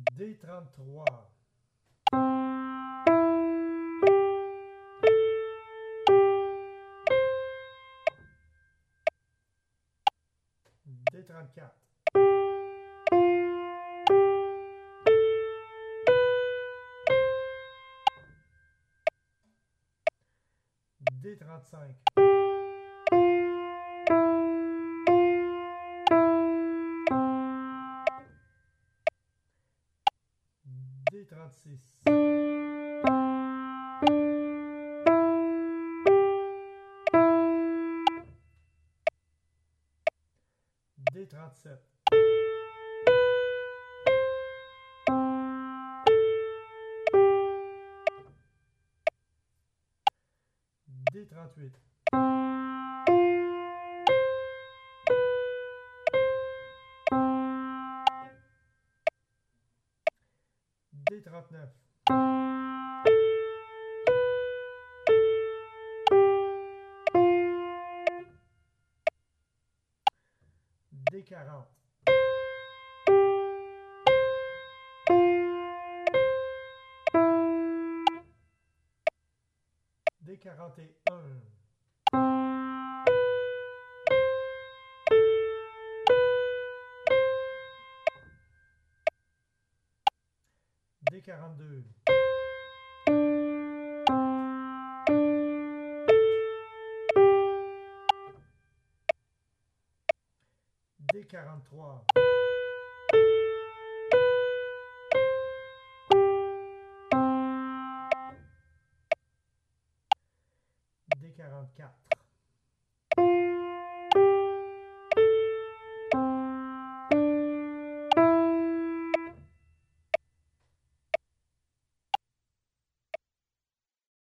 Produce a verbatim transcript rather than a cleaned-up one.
D trente-trois. D trente-quatre. D trente-cinq. D trente-six. D trente-sept. D trente-huit. D trente-neuf. D quarante. D quarante et un. D quarante-deux. D quarante-trois. D quarante-quatre.